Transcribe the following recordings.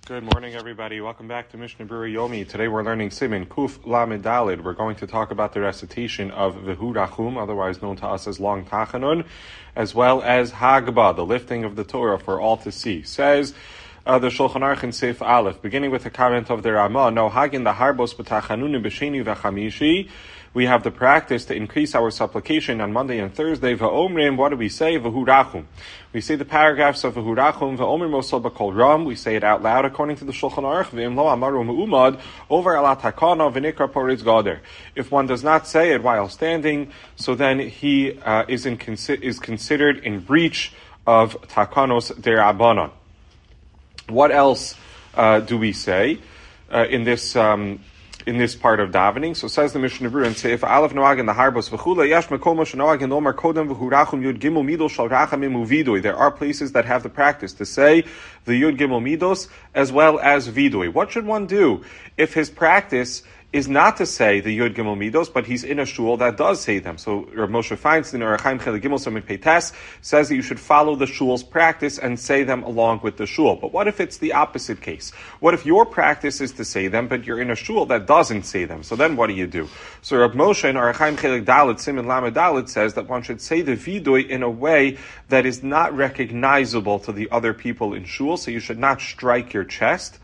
Good morning, everybody. Welcome back to Mishnah Berurah Yomi. Today we're learning Siman Kuf Lamed Dalid. We're going to talk about the recitation of V'hu Rachum, otherwise known to us as Long Tachanun, as well as Hagbah, the lifting of the Torah for all to see. Says the Shulchan Aruch in Seif Aleph, beginning with a comment of the Ramah, No Hagin the Harbos B'Tachanun B'Sheni V'Chamishi. We have the practice to increase our supplication on Monday and Thursday. V'omrim, what do we say? V'hu Rachum. We say the paragraphs of V'hu Rachum. V'omrim Mosel B'Kol Ram. We say it out loud according to the Shulchan Aruch. V'im lo amaru me'umad over alat hakana v'nikra poritz gader. If one does not say it while standing, so then he is considered in breach of takanos derabanan. What else do we say in this part of davening? So says the Mishnah Berurah, and say if Aleph Noag in the Harbos v'chula Yesh Mekom Noag in Omar Kodem V'hu Rachum Yud Gimel Midos Shal Rachamim Uvidui. There are places that have the practice to say the Yud Gimel Midos as well as Vidui. What should one do if his practice is not to say the Yud Gimel Midos, but he's in a shul that does say them? So Rav Moshe Feinstein or Chaim Chelik Gimel Samid Peites says that you should follow the shul's practice and say them along with the shul. But what if it's the opposite case? What if your practice is to say them, but you're in a shul that doesn't say them? So then what do you do? So Rav Moshe and Chaim Chelik Dalet Siman Lamed Dalet says that one should say the Vidui in a way that is not recognizable to the other people in shul. So you should not strike your chest.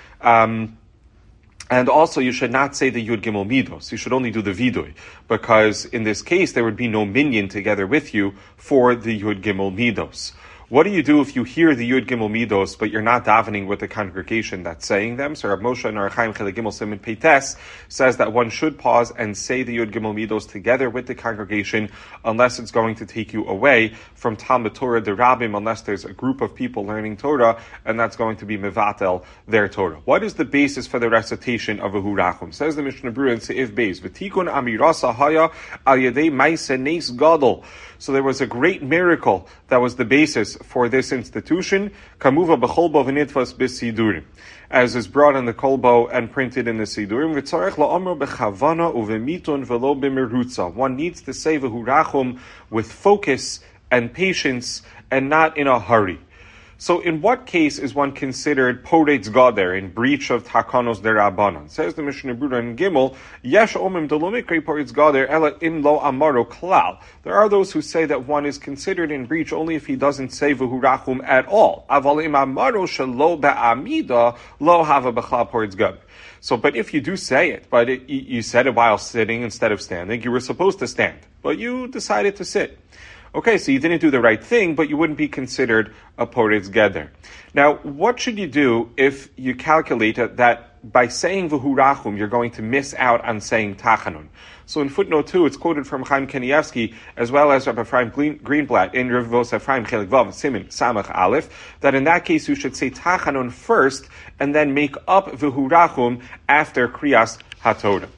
And also, you should not say the Yud Gimel Midos. You should only do the Vidui, because in this case, there would be no minyan together with you for the Yud Gimel Midos. What do you do if you hear the Yud Gimel Midos, but you're not davening with the congregation that's saying them? So Rav Moshe and Chaim Chelik Gimel Siman Peites says that one should pause and say the Yud Gimel Midos together with the congregation, unless it's going to take you away from Talmud Torah Derabim, unless there's a group of people learning Torah, and that's going to be mevatel their Torah. What is the basis for the recitation of V'hu Rachum? Says the Mishnah Berurah in Seif Beis, V'tikun amirasa haya al yedei ma'aseh nes gadol. So there was a great miracle that was the basis for this institution, kamuva b'cholbo v'nitvas b'sidurim, as is brought in the kolbo and printed in the sidurim. V'tzarech la'omro b'chavana uvemitun v'lo b'merutza. One needs to say V'hu Rachum with focus and patience and not in a hurry. So in what case is one considered poretz gader, in breach of takanos derabanan? Says the Mishnah Berurah in Gimel, Yesh omim delomikri poretz gader ela im lo amaro klal. There are those who say that one is considered in breach only if he doesn't say V'hu Rachum at all. Aval im amaro shelo ba'amida lo hava b'chlal poretz gader. So, but if you do say it, but you said it while sitting instead of standing, you were supposed to stand, but you decided to sit. Okay, so you didn't do the right thing, but you wouldn't be considered a poretz geder. Now, what should you do if you calculate that by saying V'hu Rachum, you're going to miss out on saying Tachanun? So in footnote 2, it's quoted from Chaim Kanievsky, as well as Rabbi Ephraim Greenblatt in Rav Vos Ephraim Chelik Vav Siman Samach Aleph, that in that case you should say Tachanun first, and then make up V'hu Rachum after Kriyas HaTorah.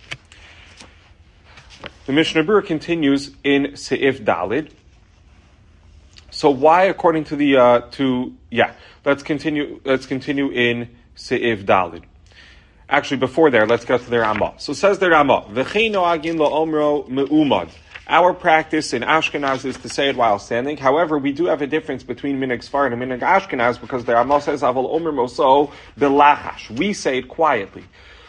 The Mishnah Berurah continues in Seif Dalid. So why, according to the let's continue in Seif Dalid. Actually, before there, let's go to the Ramah. So says the Ramah, V'chei noagin la'omro me'umad. Our practice in Ashkenaz is to say it while standing. However, we do have a difference between Minhag Sfarad and Minhag Ashkenaz, because the Ramah says Aval omer moso belachash. We say it quietly.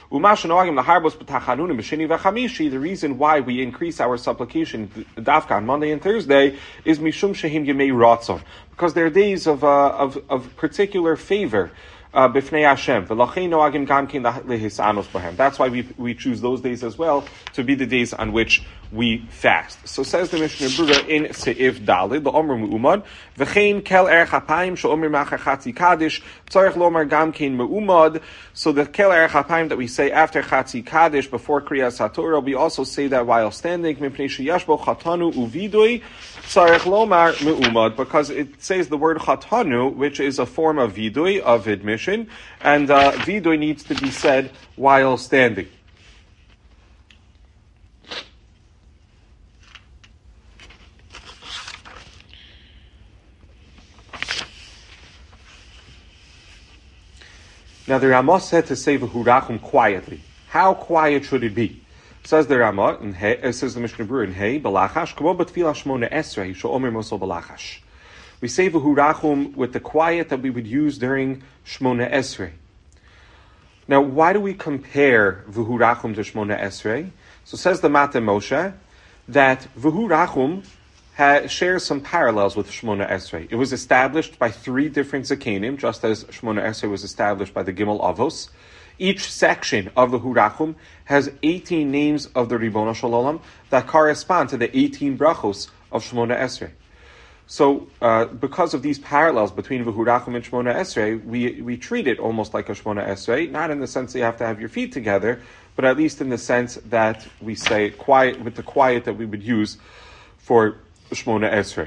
The reason why we increase our supplication dafka on Monday and Thursday is mishum shehim yemei ratzon, because they're days of particular favor b'fnei Hashem. That's why we choose those days as well to be the days on which we fast. So says the Mishnah Berurah in Seif Dalid, the Omer Me'umad, V'chein kel erech hapayim she'omer machar chatzi kaddish, tzarech lomar gam kein me'umad. So the kel erech hapayim that we say after chatzi kaddish, before Kriyas HaTorah, we also say that while standing, mipnei sheyash bo chatanu uvidui, tzarech lomar me'umad, because it says the word chatanu, which is a form of vidui, of admission, and vidui needs to be said while standing. Now the Ramah said to say V'hu Rachum quietly. How quiet should it be? Says the Ramah, says the Mishnah Berurah in Hey, Balachash, K'mo b'tfilah Shmona Esrei, she'omer moso Balachash. We say V'hu Rachum with the quiet that we would use during Shmona Esrei. Now, why do we compare V'hu Rachum to Shmona Esrei? So says the Mate Moshe that V'hu Rachum shares some parallels with Shmona Esrei. It was established by 3 different Zakenim, just as Shmona Esrei was established by the Gimel Avos. Each section of the V'hu Rachum has 18 names of the Ribono Shel Olam that correspond to the 18 brachos of Shmona Esrei. So, because of these parallels between V'hu Rachum and Shmona Esrei, we treat it almost like a Shmona Esrei, not in the sense that you have to have your feet together, but at least in the sense that we say quiet, with the quiet that we would use for Shmona Esrei.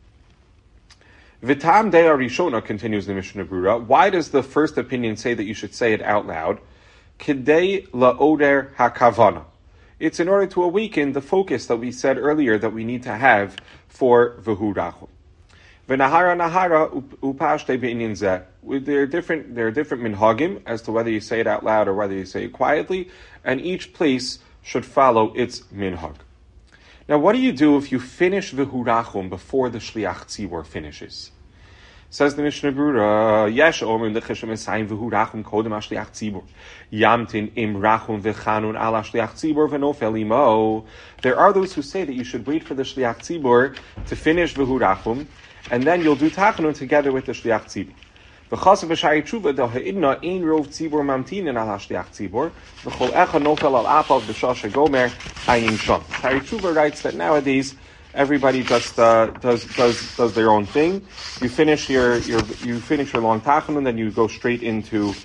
V'tam Dei Rishona, continues the Mishnah Berurah. Why does the first opinion say that you should say it out loud? Kidei la'oder hakavana. It's in order to awaken the focus that we said earlier that we need to have for V'hu Rachum. V'nahara nahara upashte be'inyan zeh. There are different minhagim as to whether you say it out loud or whether you say it quietly, and each place should follow its minhag. Now, what do you do if you finish V'hu Rachum before the Shliach Tzibor finishes? Says the Mishnah Berurah, Yesh omrim l'chishem esayim V'hu Rachum kodem ha-Shliach Tzibor. Yamtin im Rachum v'chanun ala Shliach Tzibor v'nofel imo. There are those who say that you should wait for the Shliach Tzibor to finish V'hu Rachum, and then you'll do Tachanun together with the Shliach Tzibor. V'chasav v'shari tshuva da ha'idna ein rov tzibor mamtinin al ha-Shliach Tzibor v'chol echa nofel al apav b'shasha gomer ayin sham. Shari tshuva writes that nowadays everybody just does their own thing. You finish your long Tachanun, then you go straight into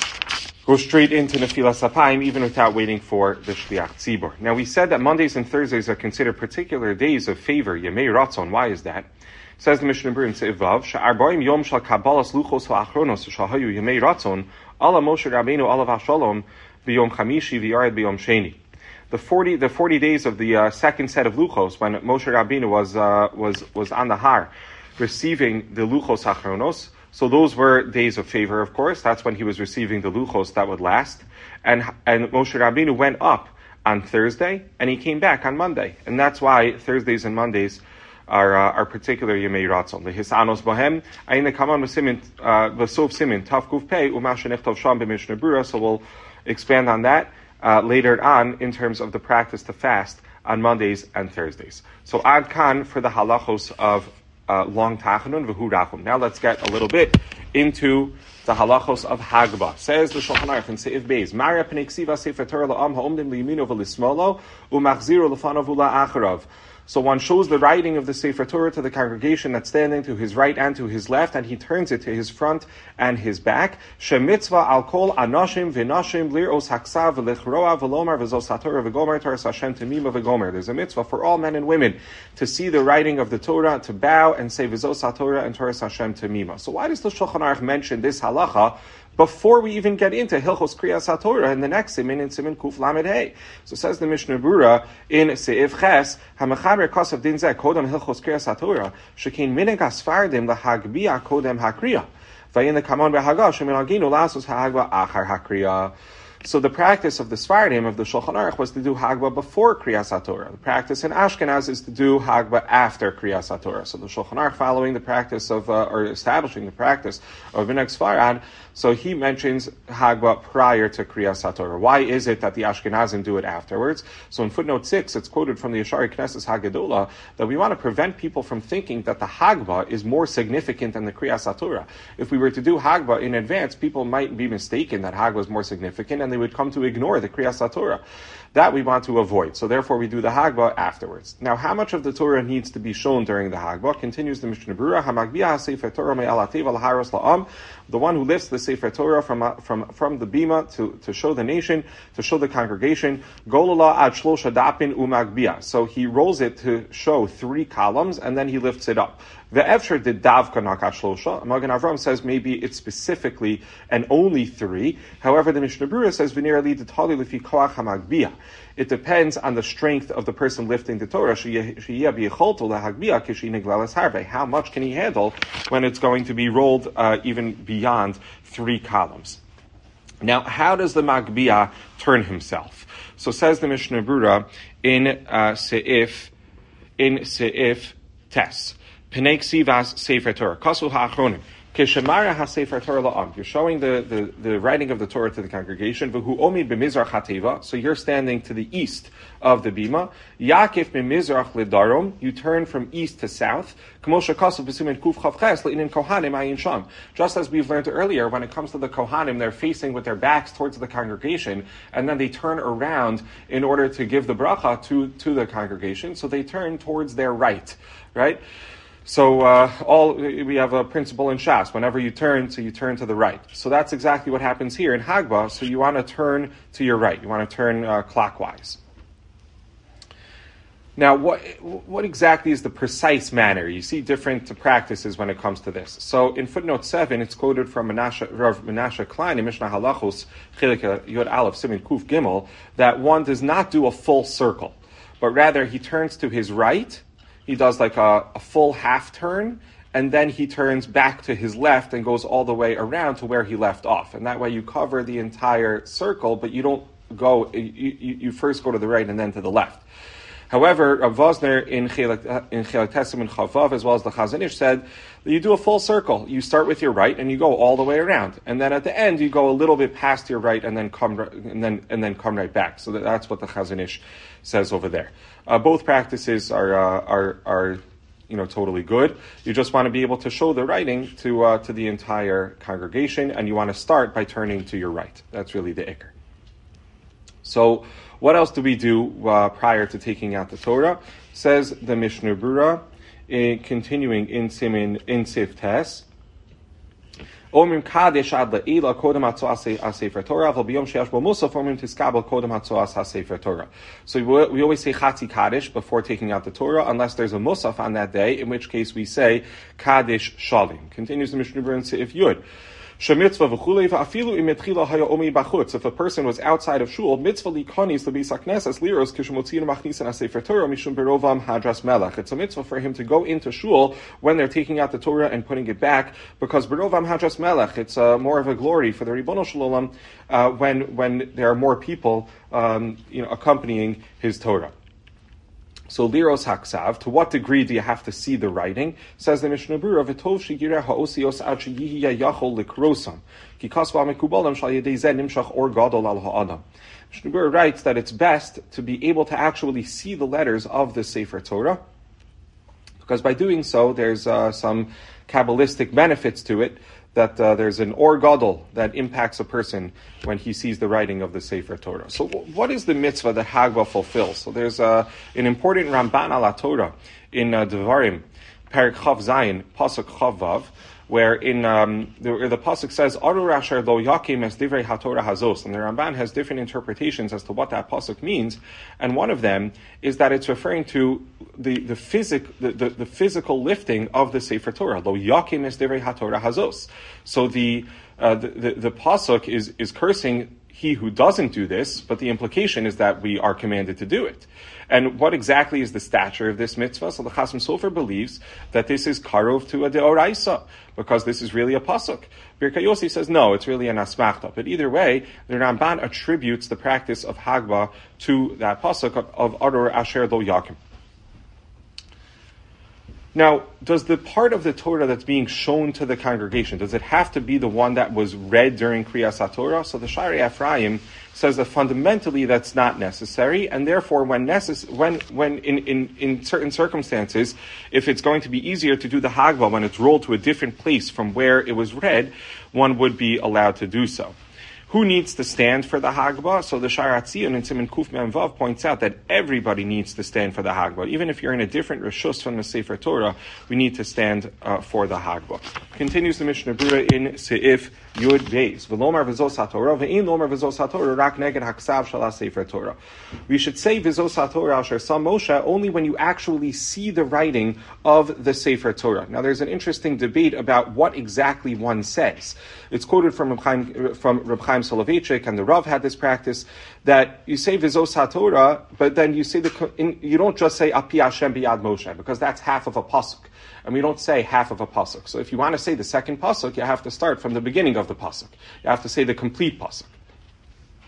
Nefilas Apayim, even without waiting for the Shliach Tzibor. Now, we said that Mondays and Thursdays are considered particular days of favor, Yemei Ratzon. Why is that? Says the Mishnah Berurah in Se'evav, She'arbaim yom shal kabbalas luchos ha'achronos shahayu Yemei Ratzon, ala Moshe Rabbeinu ala v'shalom b'yom chamishi v'yared b'yom sheni. The 40 days of the second set of luchos, when Moshe Rabbeinu was on the har, receiving the luchos ha'achronos. So those were days of favor, of course. That's when he was receiving the luchos that would last. And Moshe Rabbeinu went up on Thursday, and he came back on Monday. And that's why Thursdays and Mondays are particular Yemei Ratzon. The Hisanos Bohem, Ayin Kaman V'Sov Simin, Taf Kuf Pei, Umasha Nechtav Sham B'Mishnah Berurah. So we'll expand on that later on in terms of the practice to fast on Mondays and Thursdays. So Ad Kan for the halachos of long Tachanun V'hu Rachum. Now let's get a little bit into the halachos of Hagbah. Says the Shulchan Aruch in Seif Beis, Maria Pnei Ksiva Sefer Torah la'am ha'omdim liyimino v'lismolo u'machziru l'fanav u'la'acharav. So one shows the writing of the Sefer Torah to the congregation that's standing to his right and to his left, and he turns it to his front and his back. Shemitzvah al kol anashim v'nashim lir'os haksav v'lechroa v'lomar v'zos haTorah v'gomer Torah Hashem temima v'gomer. There's a mitzvah for all men and women to see the writing of the Torah, to bow and say v'zos haTorah and Torah Hashem temima. So why does the Shulchan Aruch mention this halacha before we even get into Hilchos Kriyas HaTorah in the next simin, in simin Kuf Lamed Hey? So says the Mishnah Berurah in Seif Ches, Hamachaber Kosav Din Zeh Kodem Hilchos Kriyas HaTorah Shekein Mineg Asfardim LaHagbia Kodem HaKriya Vayin the Kamon BeHagah Shemin Aginu Lasos HaHagba Achar HaKriya. So the practice of the Sfardim of the Shulchan Aruch was to do Hagba before Kriyas HaTorah. The practice in Ashkenaz is to do Hagba after Kriyas HaTorah. So the Shulchan Aruch, following the practice of, or establishing the practice of Minhag Sfarad, so he mentions Hagba prior to Kriyas HaTorah. Why is it that the Ashkenazim do it afterwards? So in footnote 6, it's quoted from the Yeshari Knesses Haggadolah that we want to prevent people from thinking that the Hagba is more significant than the Kriyas HaTorah. If we were to do Hagba in advance, people might be mistaken that Hagba is more significant, and they would come to ignore the Kriyas HaTorah. That we want to avoid. So therefore we do the Hagba afterwards. Now, how much of the Torah needs to be shown during the Hagba? Continues the Mishnah Berurah, Hamagbia Sefer Torah me'al hateva l'haros la'am. The one who lifts the Sefer Torah from the bima to show the nation, to show the congregation, Golala ad shlosha dapin umagbia. So he rolls it to show 3 columns, and then he lifts it up. Ve'efsher did davka nakat shlosha. Magen Avram says maybe it's specifically and only 3. However, the Mishnah Berurah says v'nirali d'tali lefi koach hamagbia. It depends on the strength of the person lifting the Torah. How much can he handle when it's going to be rolled even beyond 3 columns? Now, how does the Magbia turn himself? So says the Mishnah Berurah in Seif Tes. Penei Ksivas Sefer Torah. Kasu ha'achronim. Keshemara hasefer Torah la'am. You're showing the writing of the Torah to the congregation. V'hu omid b'mizrach hateva. So you're standing to the east of the bima. Yakif b'mizrach ledarom. You turn from east to south. K'moshe kasav b'simen kuf chavches le'inin kohanim ayin sham. Just as we've learned earlier, when it comes to the kohanim, they're facing with their backs towards the congregation, and then they turn around in order to give the bracha to the congregation. So they turn towards their right, right? So we have a principle in Shas. Whenever you turn, so you turn to the right. So that's exactly what happens here in Hagbah. So you want to turn to your right. You want to turn clockwise. Now, what exactly is the precise manner? You see different practices when it comes to this. So in footnote 7, it's quoted from Rav Menashe Klein in Mishnah Halachos Chelik Yod Aleph Simin Kuf Gimel that one does not do a full circle, but rather he turns to his right. He does like a full half turn, and then he turns back to his left and goes all the way around to where he left off. And that way you cover the entire circle, but you don't go, you first go to the right and then to the left. However, Rav Vosner in Chelek Tessim and Chavav, as well as the Chazon Ish, said that you do a full circle. You start with your right and you go all the way around, and then at the end you go a little bit past your right and then come right back. So that's what the Chazon Ish says over there. Both practices are totally good. You just want to be able to show the writing to the entire congregation, and you want to start by turning to your right. That's really the ikr. So, what else do we do prior to taking out the Torah? Says the Mishnah Berurah, continuing in Sif Tes. Omrim kadesh ad le'ila kodem hatzoas hasefer Torah, v'al b'yom sheyash bo musaf omrim tiskabel kodem hatzoas hasefer Torah. So we always say chatzi kadesh before taking out the Torah, unless there's a musaf on that day, in which case we say kadesh shalim. Continues the Mishnah Berurah in Seif Yud. If a person was outside of shul, mitzvah likonis to be saknesas liros kishmotzin machnisan hasefer Torah mishum berovam hadras melech. It's a mitzvah for him to go into shul when they're taking out the Torah and putting it back, because berovam hadras melech, it's more of a glory for the Ribono Shel Olam when there are more people accompanying his Torah. So liros haksav, to what degree do you have to see the writing? Says the Mishnah Berurah, v'tov shigireh ha'osios ad sheyihi yachol likrosam, ki kasva mekubalam shal yedei zeh nimshach or gadol al ha'adam. Mishnah Berurah writes that it's best to be able to actually see the letters of the Sefer Torah, because by doing so, there's some Kabbalistic benefits to it, that there's an or gadol that impacts a person when he sees the writing of the Sefer Torah. So what is the mitzvah that Hagbah fulfills? So there's an important Ramban ala Torah in Devarim, Perek Chav Zayin, Pasuk Chav Vav, where the pasuk says Arur asher lo yakim es divrei haTorah hazos, and the Ramban has different interpretations as to what that pasuk means, and one of them is that it's referring to the physical lifting of the Sefer Torah. Lo yakim es divrei haTorah hazos. So the pasuk is cursing he who doesn't do this, but the implication is that we are commanded to do it. And what exactly is the stature of this mitzvah? So the Chasam Sofer believes that this is karov to a deoraisa, because this is really a pasuk. Birkei Yossi says no, it's really an asmachta. But either way, the Ramban attributes the practice of Hagbah to that pasuk of Arur Asher Lo Yakim. Now, does the part of the Torah that's being shown to the congregation, does it have to be the one that was read during Kriyas HaTorah? So the Shari Ephraim says that fundamentally that's not necessary, and therefore when in certain circumstances, if it's going to be easier to do the Hagbah when it's rolled to a different place from where it was read, one would be allowed to do so. Who needs to stand for the Hagbah? So the Sharat Zion in Siman Kuf Mem Vav points out that everybody needs to stand for the Hagbah. Even if you're in a different Rishus from the Sefer Torah, we need to stand for the Hagbah. Continues the Mishnah Berurah in Seif Yud Beis. V'lomar v'zos HaTorah, v'in lomar v'zos HaTorah, rak neged haksav shel Sefer Torah. We should say v'zos HaTorah asher sam Moshe only when you actually see the writing of the Sefer Torah. Now there's an interesting debate about what exactly one says. It's quoted from Reb Chaim Soloveitchik, and the Rav had this practice that you say v'zos HaTorah, but then you say you don't just say api Hashem biyad Moshe, because that's half of a pasuk, and we don't say half of a pasuk. So if you want to say the second pasuk, you have to start from the beginning of the pasuk. You have to say the complete pasuk.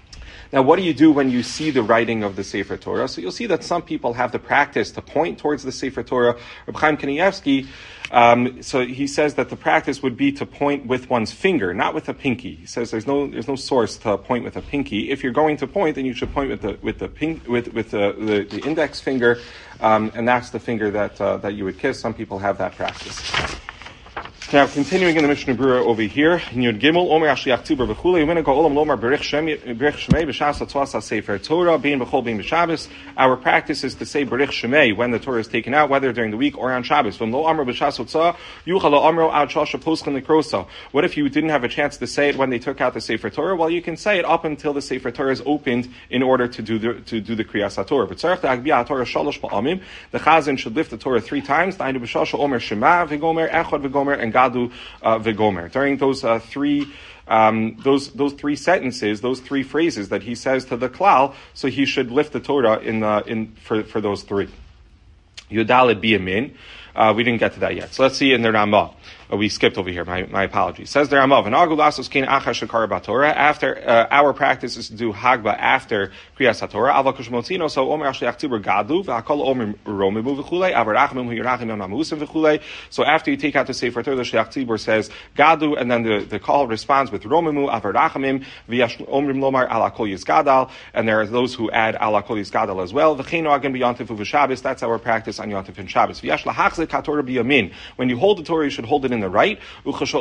Now, what do you do when you see the writing of the Sefer Torah? So you'll see that some people have the practice to point towards the Sefer Torah. Reb Chaim Kanievsky, so he says that the practice would be to point with one's finger, not with a pinky. He says there's no source to point with a pinky. If you're going to point, then you should point with the index finger, and that's the finger that you would kiss. Some people have that practice. Now, continuing in the Mishnah Berurah over here, in Yud Gimel, Omer Ashliach Tzibur v'chulei, Yevena Olam Lomar Berich Shmei b'Shas Tzvasa Sefer Torah, Bein B'chol Bein B'Shabbos. Our practice is to say Berich Shmei when the Torah is taken out, whether during the week or on Shabbos. From Lo Amro B'Shas Tzvasa, Yuchal Lo Amro Ad Shasha Poskan Nekrosa. What if you didn't have a chance to say it when they took out the Sefer Torah? Well, you can say it up until the Sefer Torah is opened in order to do the Kriyas HaTorah. But Tzarech Agbiya HaTorah Shalosh Ba'amim. The Chazan should lift the Torah 3 times. Dainu B'Shasha Omer Shema v'Gomer Echad v'Gomer and Gadu v'Gomer. During those three sentences, those 3 phrases that he says to the klal, so he should lift the Torah for those 3. Yudalid Biyamin. We didn't get to that yet. So let's see in the Ramah. We skipped over here. My apologies. Says the Ramav, after our practice is to do Hagba after Kriyas HaTorah. So Omer Ashliach Tzibur Gadu v'Hakol Omer Romimu v'Chulei Avarachmim Huyirachim Namusim v'Chulei. So after you take out the Sefer Torah, the Shliach Tzibur says Gadu, and then the call responds with Romimu Avarachmim v'Omrim Lomar Ala Kol Yizgadal, and there are those who add Ala Kol Yizgadal as well. V'Cheinu Agim b'Yontif u'V'Shabbos. That's our practice on Yontif and Shabbos. V'Yash lahachzik HaTorah b'Yamin. When you hold the Torah, you should hold it in the right. When the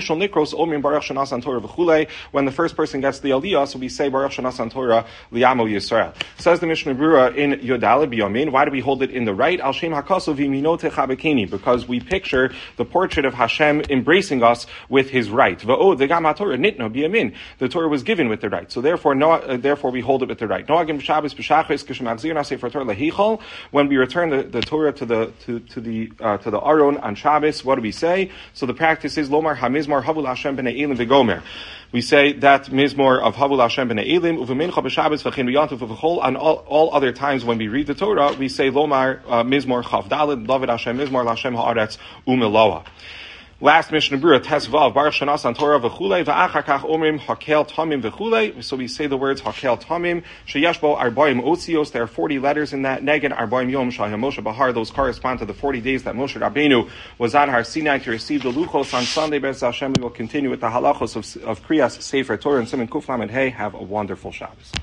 first person gets the aliyah, so we say Baruch Shanasan Torah liyamo Yisrael. Says the Mishnah Berurah in Yodale B'Yamin. Why do we hold it in the right? Al Shem Hakaso v'Minote Chabekeni, because we picture the portrait of Hashem embracing us with His right. V'od v'gam HaTorah nitno b'Yamin. The Torah was given with the right, so therefore we hold it with the right. Noagim b'Shabbos b'Shachris k'shemachzir na Sefer Torah lehichol. When we return the Torah to the Aron on Shabbos, what do we say? So the practice is Lomar HaMizmor Havul Hashem B'nei Elim V'Gomer. We say that Mizmor of Havul Hashem B'nei Elim U'V'mincha B'Shabbos V'Chin V'Yontif V'Chol. On all other times when we read the Torah, we say Lomar Mizmor Chav Daled David Hashem Mizmor L'Hashem Ha'aretz U'Meloa. Last Mishnah Berurah, Tesvav, Baruch Shanasan Torah v'chulei, v'achar kach omrim hakel tamim v'chulei. So we say the words hakel tamim, sheyeshbo arbaim otzios. There are 40 letters in that. Neged arbaim yom shahim Moshe Bahar. Those correspond to the 40 days that Moshe Rabbeinu was on Har Sinai to receive the luchos. On Sunday, Be'ez Hashem, we will continue with the halachos of Kriyas Sefer Torah and Siman Kuf Lamed Hey. Have a wonderful Shabbos.